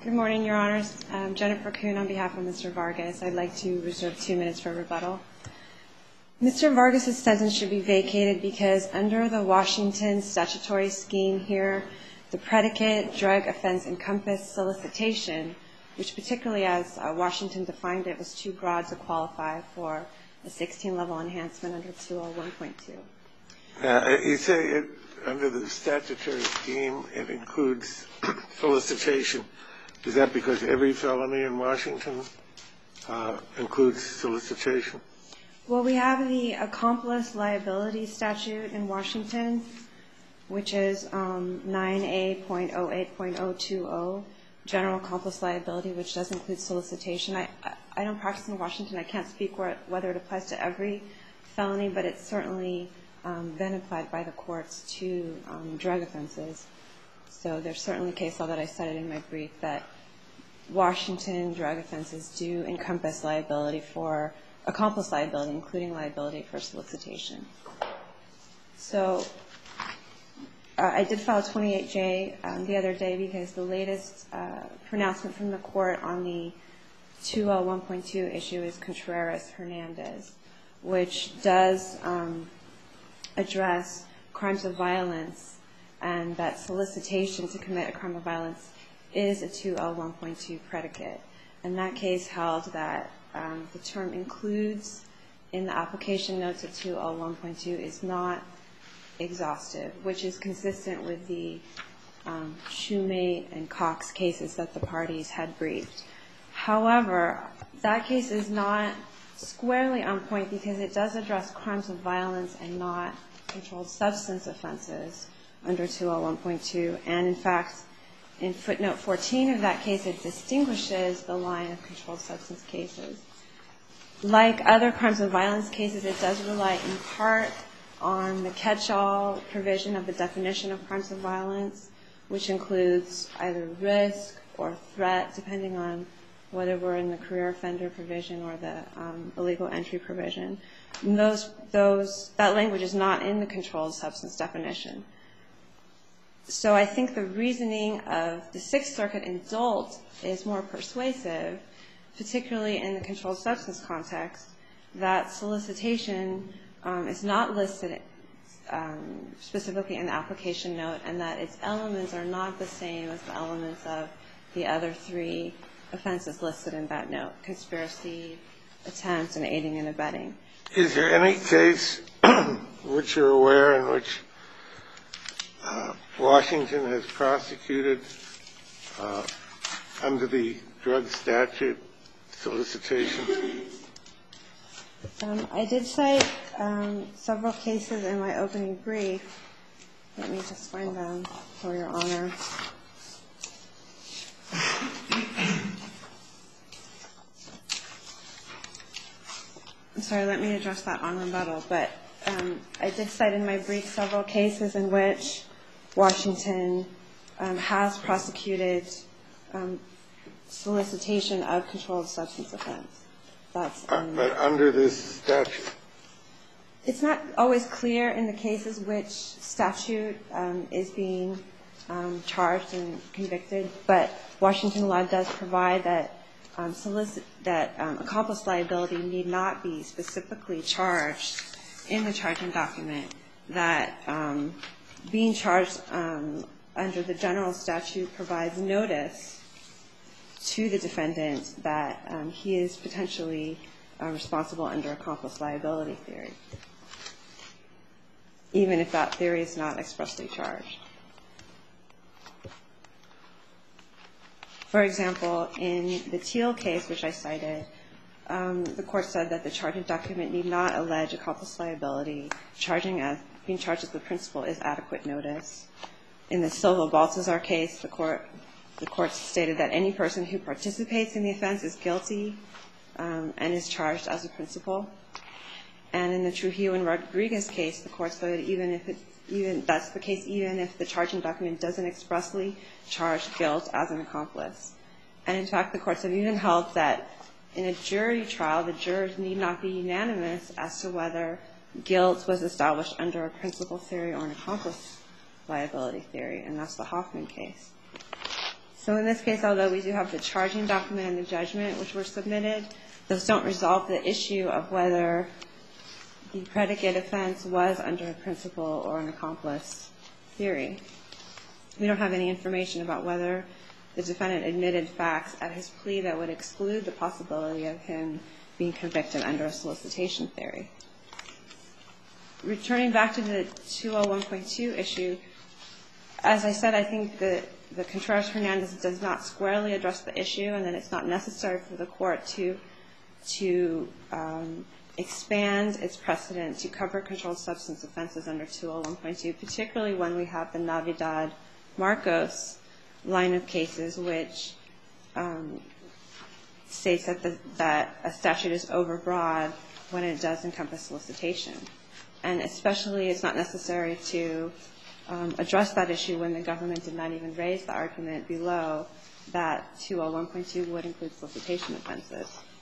Good morning, Your Honors. Jennifer Kuhn on behalf of Mr. Vargas. I'd like to reserve 2 minutes for rebuttal. Mr. Vargas' sentence should be vacated because under the Washington statutory scheme here, the predicate drug offense encompassed solicitation, which particularly as Washington defined it was too broad to qualify for a 16-level enhancement under 2L1.2. You say under the statutory scheme it includes solicitation. Is that because every felony in Washington includes solicitation? Well, we have the accomplice liability statute in Washington, which is 9A.08.020, general accomplice liability, which does include solicitation. I don't practice in Washington. I can't speak whether it applies to every felony, but it's certainly been applied by the courts to drug offenses. So there's certainly case law that I cited in my brief that Washington drug offenses do encompass liability for accomplice liability, including liability for solicitation. So I did file a 28J the other day because the latest pronouncement from the court on the 2L1.2 issue is Contreras-Hernandez, which does address crimes of violence, and that solicitation to commit a crime of violence is a 2L1.2 predicate. And that case held that the term includes in the application notes of 2L1.2 is not exhaustive, which is consistent with the Shoemate and Cox cases that the parties had briefed. However, that case is not squarely on point because it does address crimes of violence and not controlled substance offenses under 2L1.2. And in fact, in footnote 14 of that case, it distinguishes the line of controlled substance cases. Like other crimes of violence cases, it does rely in part on the catch-all provision of the definition of crimes of violence, which includes either risk or threat, depending on whether we're in the career offender provision or the illegal entry provision. And that language is not in the controlled substance definition. So I think the reasoning of the Sixth Circuit in Dolt is more persuasive, particularly in the controlled substance context, that solicitation is not listed specifically in the application note, and that its elements are not the same as the elements of the other three offenses listed in that note: conspiracy, attempt, and aiding and abetting. Is there any case which you're aware in which Washington has prosecuted under the drug statute solicitation? I did cite several cases in my opening brief. Let me just find them for Your Honor. I'm sorry, let me address that on rebuttal. But I did cite in my brief several cases in which Washington has prosecuted solicitation of controlled substance offense. But under this statute? It's not always clear in the cases which statute is being charged and convicted, but Washington law does provide that accomplice liability need not be specifically charged in the charging document, that being charged under the general statute provides notice to the defendant that he is potentially responsible under accomplice liability theory, even if that theory is not expressly charged. For example, in the Teal case, which I cited, the court said that the charging document need not allege accomplice liability. Being charged as the principal is adequate notice. In the Silva-Baltazar case, the court stated that any person who participates in the offense is guilty and is charged as a principal. And in the Trujillo and Rodriguez case, the court said that even if the charging document doesn't expressly charge guilt as an accomplice. And in fact, the courts have even held that in a jury trial, the jurors need not be unanimous as to whether guilt was established under a principal theory or an accomplice liability theory, and that's the Hoffman case. So in this case, although we do have the charging document and the judgment which were submitted, those don't resolve the issue of whether the predicate offense was under a principal or an accomplice theory. We don't have any information about whether the defendant admitted facts at his plea that would exclude the possibility of him being convicted under a solicitation theory. Returning back to the 201.2 issue, as I said, I think the Contreras-Hernandez does not squarely address the issue, and that it's not necessary for the court to expand its precedent to cover controlled substance offenses under 201.2, particularly when we have the Navidad-Marcos line of cases, which states that a statute is overbroad when it does encompass solicitation. And especially it's not necessary to address that issue when the government did not even raise the argument below that 201.2 would include solicitation offenses.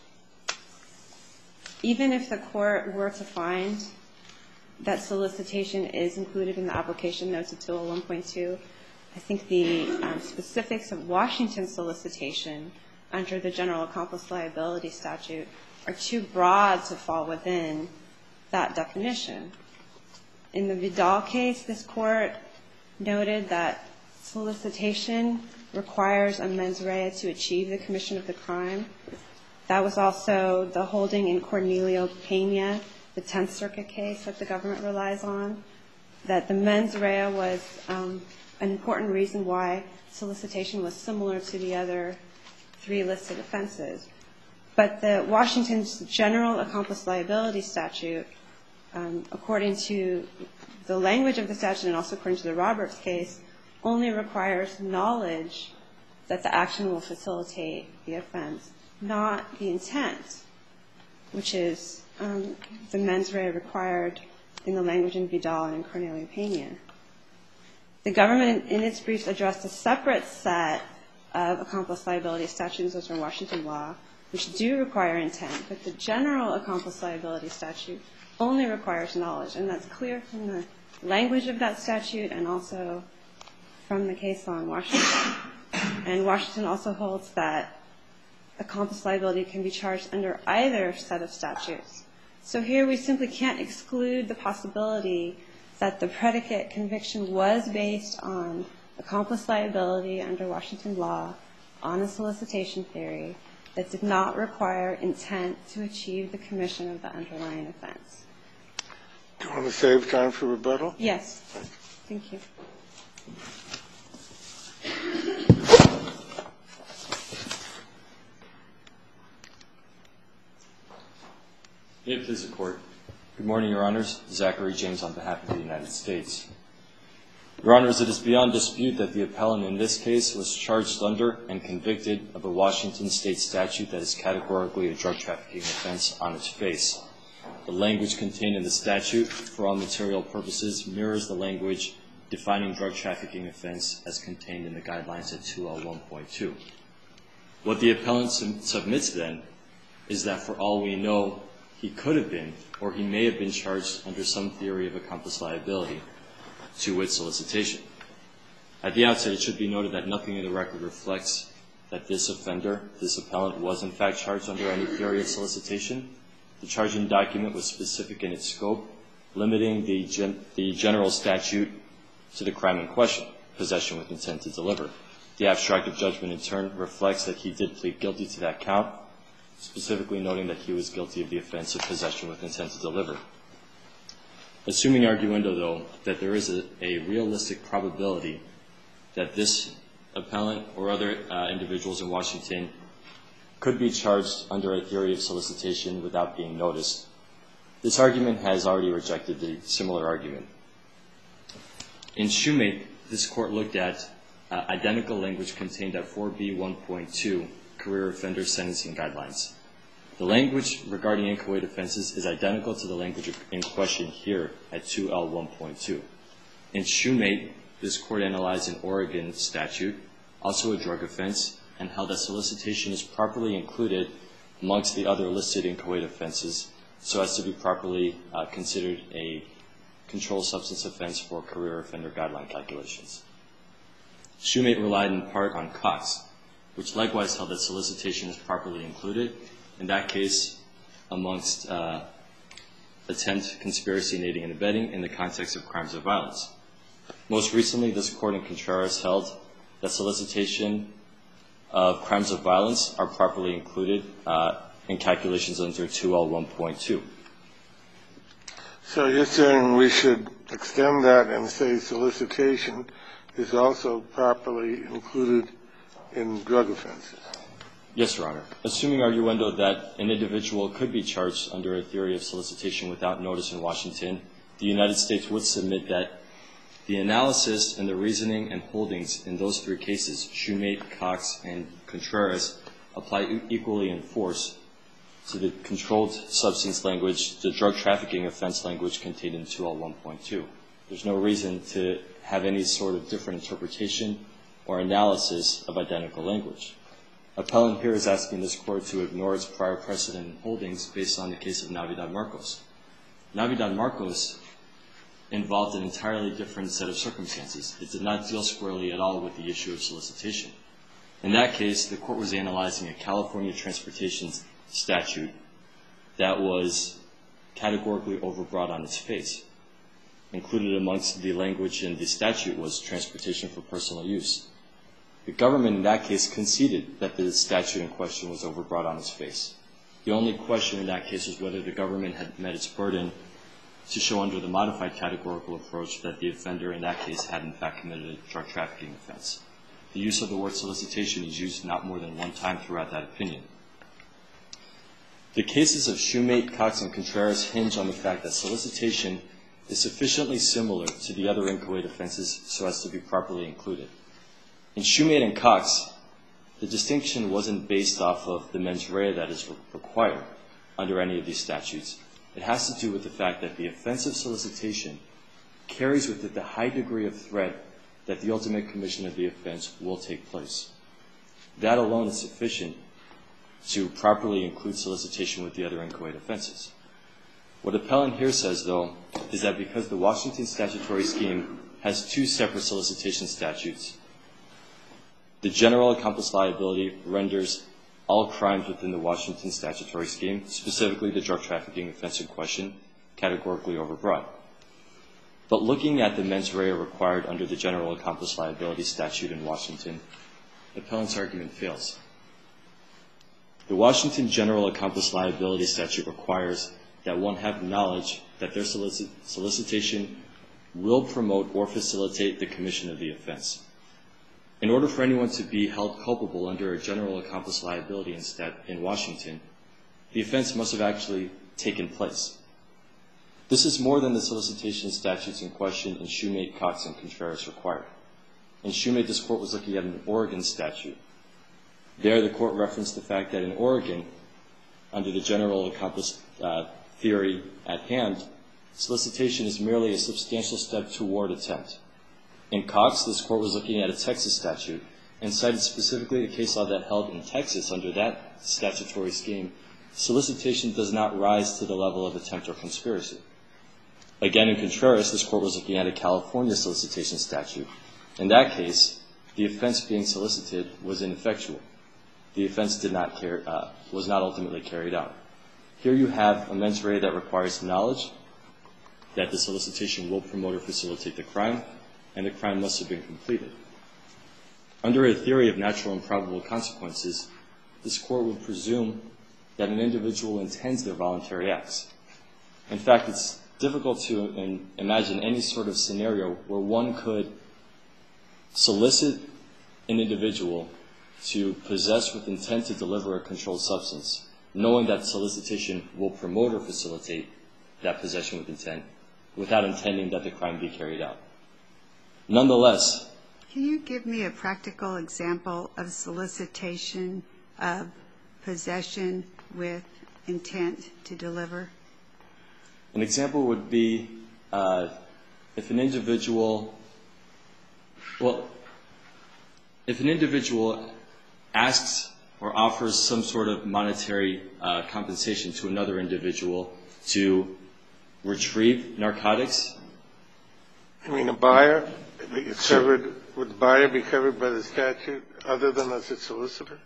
Even if the court were to find that solicitation is included in the application notes of 201.2, I think the specifics of Washington solicitation under the general accomplice liability statute are too broad to fall within that definition. In the Vidal case, this court noted that solicitation requires a mens rea to achieve the commission of the crime. That was also the holding in Cornelio Pena, the 10th Circuit case that the government relies on, that the mens rea was an important reason why solicitation was similar to the other three listed offenses. But the Washington's general accomplice liability statute, according to the language of the statute and also according to the Roberts case, only requires knowledge that the action will facilitate the offense, not the intent, which is the mens rea required in the language in Vidal and in Cornelio Pena. The government in its briefs addressed a separate set of accomplice liability statutes, those are in Washington law, which do require intent, but the general accomplice liability statute only requires knowledge, and that's clear from the language of that statute and also from the case law in Washington. And Washington also holds that accomplice liability can be charged under either set of statutes. So here we simply can't exclude the possibility that the predicate conviction was based on accomplice liability under Washington law on a solicitation theory that did not require intent to achieve the commission of the underlying offense. Do you want to save time for rebuttal? Yes. Thank you. May it please the Court. Good morning, Your Honors. Zachary James on behalf of the United States. Your Honors, it is beyond dispute that the appellant in this case was charged under and convicted of a Washington state statute that is categorically a drug trafficking offense on its face. The language contained in the statute, for all material purposes, mirrors the language defining drug trafficking offense as contained in the guidelines at 2L1.2. What the appellant submits then is that for all we know, he could have been or he may have been charged under some theory of accomplice liability, to wit solicitation. At the outset, it should be noted that nothing in the record reflects that this offender, this appellant, was in fact charged under any theory of solicitation. The charging document was specific in its scope, limiting the general statute to the crime in question, possession with intent to deliver. The abstract of judgment in turn reflects that he did plead guilty to that count, specifically noting that he was guilty of the offense of possession with intent to deliver. Assuming arguendo, though, that there is a realistic probability that this appellant or other individuals in Washington could be charged under a theory of solicitation without being noticed, this argument has already rejected the similar argument. In Shoemate, this court looked at identical language contained at 4B1.2, career offender sentencing guidelines. The language regarding inchoate offenses is identical to the language in question here at 2L1.2. In Shoemate, this court analyzed an Oregon statute, also a drug offense, and held that solicitation is properly included amongst the other listed inchoate offenses so as to be properly considered a controlled substance offense for career offender guideline calculations. Shoemate relied in part on Cox, which likewise held that solicitation is properly included, in that case amongst attempt, conspiracy, aiding, and abetting in the context of crimes of violence. Most recently, this court in Contreras held that solicitation of crimes of violence are properly included in calculations under 2L1.2. So you're saying we should extend that and say solicitation is also properly included in drug offenses? Yes, Your Honor. Assuming arguendo that an individual could be charged under a theory of solicitation without notice in Washington, the United States would submit that the analysis and the reasoning and holdings in those three cases, Shumate, Cox, and Contreras, apply equally in force to the controlled substance language, the drug trafficking offense language contained in 2L1.2. There's no reason to have any sort of different interpretation or analysis of identical language. Appellant here is asking this court to ignore its prior precedent and holdings based on the case of Navidad Marcos. Navidad Marcos involved an entirely different set of circumstances. It did not deal squarely at all with the issue of solicitation. In that case, the court was analyzing a California transportation statute that was categorically overbroad on its face. Included amongst the language in the statute was transportation for personal use. The government in that case conceded that the statute in question was overbroad on its face. The only question in that case was whether the government had met its burden to show under the modified categorical approach that the offender in that case had in fact committed a drug trafficking offense. The use of the word solicitation is used not more than one time throughout that opinion. The cases of Shumate, Cox, and Contreras hinge on the fact that solicitation is sufficiently similar to the other inchoate offenses so as to be properly included. In Shumate and Cox, the distinction wasn't based off of the mens rea that is required under any of these statutes. It has to do with the fact that the offense of solicitation carries with it the high degree of threat that the ultimate commission of the offense will take place. That alone is sufficient to properly include solicitation with the other inchoate offenses. What appellant here says, though, is that because the Washington statutory scheme has two separate solicitation statutes, the general accomplice liability renders all crimes within the Washington statutory scheme, specifically the drug trafficking offense in question, categorically overbroad. But looking at the mens rea required under the general accomplice liability statute in Washington, the appellant's argument fails. The Washington general accomplice liability statute requires that one have knowledge that their solicitation will promote or facilitate the commission of the offense. In order for anyone to be held culpable under a general accomplice liability in Washington, the offense must have actually taken place. This is more than the solicitation statutes in question in Shumate, Cox, and Contreras required. In Shumate, this court was looking at an Oregon statute. There, the court referenced the fact that in Oregon, under the general accomplice theory at hand, solicitation is merely a substantial step toward attempt. In Cox, this court was looking at a Texas statute and cited specifically the case law that held in Texas under that statutory scheme, solicitation does not rise to the level of attempt or conspiracy. Again, in Contreras, this court was looking at a California solicitation statute. In that case, the offense being solicited was ineffectual. The offense was not ultimately carried out. Here you have a mens rea that requires knowledge that the solicitation will promote or facilitate the crime, and the crime must have been completed. Under a theory of natural and probable consequences, this court would presume that an individual intends their voluntary acts. In fact, it's difficult to imagine any sort of scenario where one could solicit an individual to possess with intent to deliver a controlled substance, knowing that solicitation will promote or facilitate that possession with intent, without intending that the crime be carried out. Nonetheless, can you give me a practical example of solicitation of possession with intent to deliver? An example would be if an individual asks or offers some sort of monetary compensation to another individual to retrieve narcotics. You mean a buyer It's Sure. covered, would the buyer be covered by the statute other than as a solicitor?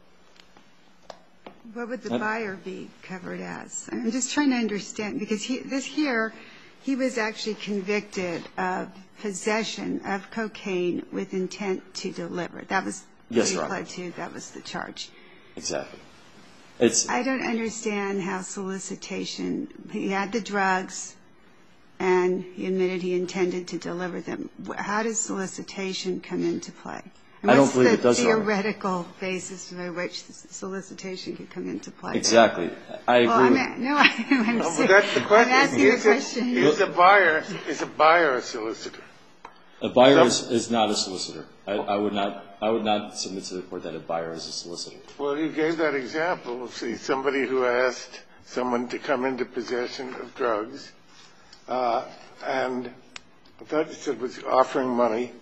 What would the buyer be covered as? I'm just trying to understand, because he was actually convicted of possession of cocaine with intent to deliver. That was what he pled to. That was the charge. Exactly. I don't understand how solicitation, he had the drugs and he admitted he intended to deliver them. How does solicitation come into play? I don't believe it does, Your Honor. What's the theoretical basis by which solicitation could come into play? Exactly. I agree. But that's the question. I'm asking the question. Is a buyer a solicitor? A buyer is not a solicitor. I would not submit to the court that a buyer is a solicitor. Well, you gave that example. See, somebody who asked someone to come into possession of drugs, and I thought you said was offering money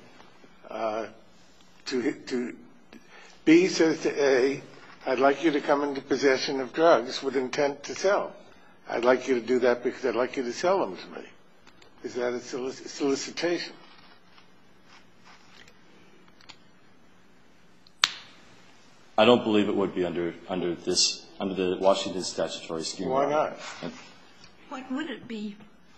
to B says to A, I'd like you to come into possession of drugs with intent to sell. I'd like you to do that because I'd like you to sell them to me. Is that a solicitation? I don't believe it would be under the Washington statutory scheme. Why not? What would it be?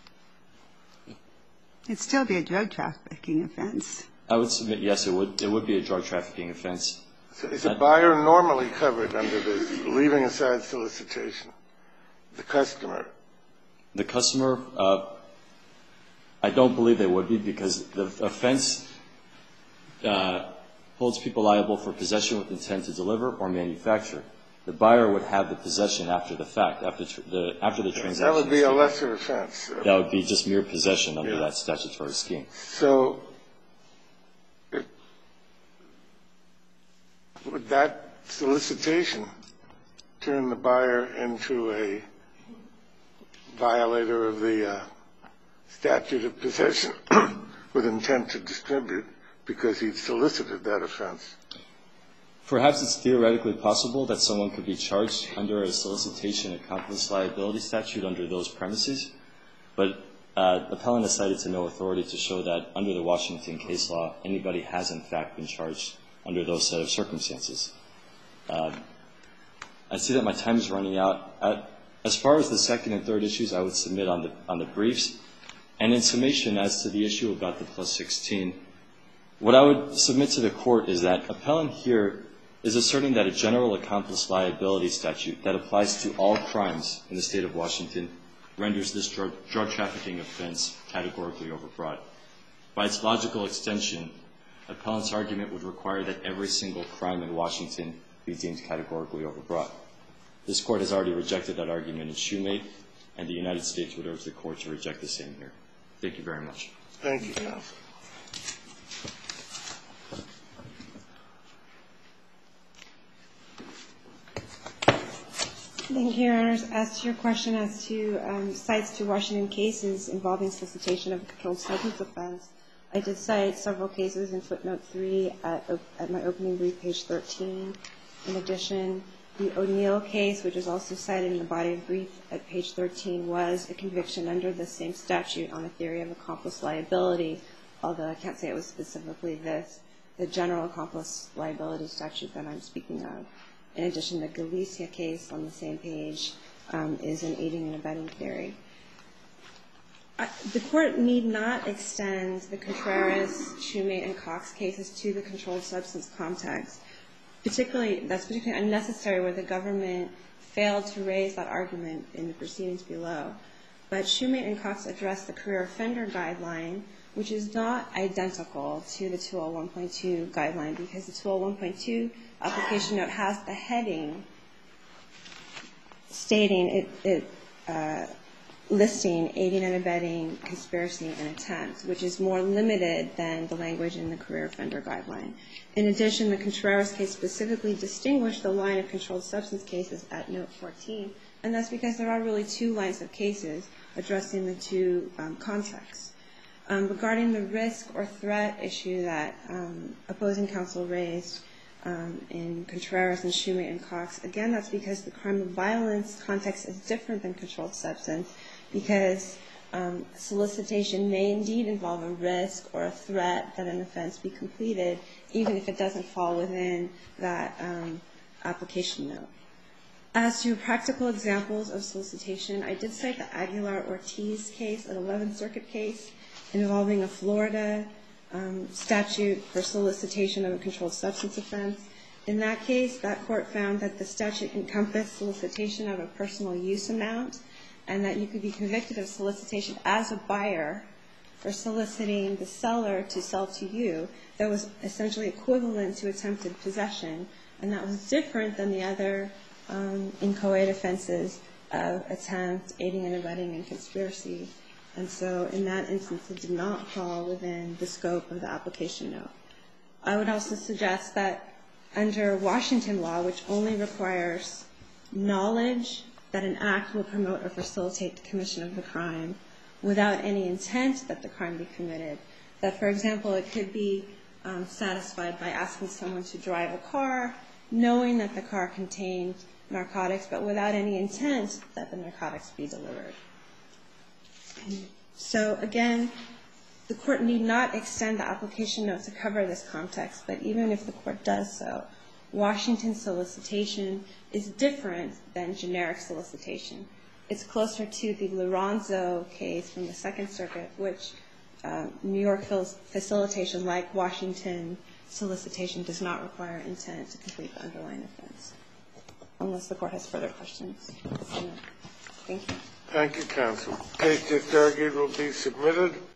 It'd still be a drug trafficking offense. I would submit, yes, it would. It would be a drug trafficking offense. So is a buyer normally covered under this, leaving aside solicitation? The customer? The customer, I don't believe they would be, because the offense holds people liable for possession with intent to deliver or manufacture. The buyer would have the possession after the fact, after the transaction. That would be a lesser offense. That would be just mere possession under that statutory scheme. So would that solicitation turn the buyer into a violator of the statute of possession with intent to distribute because he solicited that offense? Perhaps it's theoretically possible that someone could be charged under a solicitation accomplice liability statute under those premises, but appellant has cited to no authority to show that under the Washington case law, anybody has in fact been charged under those set of circumstances. I see that my time is running out. As far as the second and third issues, I would submit on the briefs. And in summation, as to the issue about the plus 16, what I would submit to the court is that appellant here is asserting that a general accomplice liability statute that applies to all crimes in the state of Washington renders this drug trafficking offense categorically overbroad. By its logical extension, appellant's argument would require that every single crime in Washington be deemed categorically overbroad. This court has already rejected that argument in Shoemate, and the United States would urge the court to reject the same here. Thank you very much. Thank you, counsel. Thank you, Your Honors. As to your question as to cites to Washington cases involving solicitation of a controlled substance offense, I did cite several cases in footnote 3 at my opening brief, page 13. In addition, the O'Neill case, which is also cited in the body of brief at page 13, was a conviction under the same statute on the theory of accomplice liability, although I can't say it was specifically this, the general accomplice liability statute that I'm speaking of. In addition, the Galicia case on the same page is an aiding and abetting theory. The court need not extend the Contreras, Shoemate, and Cox cases to the controlled substance context. That's particularly unnecessary where the government failed to raise that argument in the proceedings below. But Shoemate and Cox address the career offender guideline, which is not identical to the 201.2 guideline, because the 201.2 application note has the heading stating listing aiding and abetting, conspiracy, and attempt, which is more limited than the language in the career offender guideline. In addition, the Contreras case specifically distinguished the line of controlled substance cases at note 14, and that's because there are really two lines of cases addressing the two contexts. Regarding the risk or threat issue that opposing counsel raised in Contreras and Shoemate and Cox, again, that's because the crime of violence context is different than controlled substance, because solicitation may indeed involve a risk or a threat that an offense be completed, even if it doesn't fall within that application note. As to practical examples of solicitation, I did cite the Aguilar-Ortiz case, an 11th Circuit case, involving a Florida statute for solicitation of a controlled substance offense. In that case, that court found that the statute encompassed solicitation of a personal use amount, and that you could be convicted of solicitation as a buyer for soliciting the seller to sell to you. That was essentially equivalent to attempted possession, and that was different than the other inchoate offenses of attempt, aiding and abetting, and conspiracy. And so in that instance, it did not fall within the scope of the application note. I would also suggest that under Washington law, which only requires knowledge that an act will promote or facilitate the commission of the crime without any intent that the crime be committed, that, for example, it could be satisfied by asking someone to drive a car, knowing that the car contained narcotics, but without any intent that the narcotics be delivered. So, again, the court need not extend the application note to cover this context, but even if the court does so, Washington solicitation is different than generic solicitation. It's closer to the Lorenzo case from the Second Circuit, which New York facilitation, like Washington solicitation, does not require intent to complete the underlying offense. Unless the court has further questions. Thank you. Thank you, counsel. The case just argued will be submitted.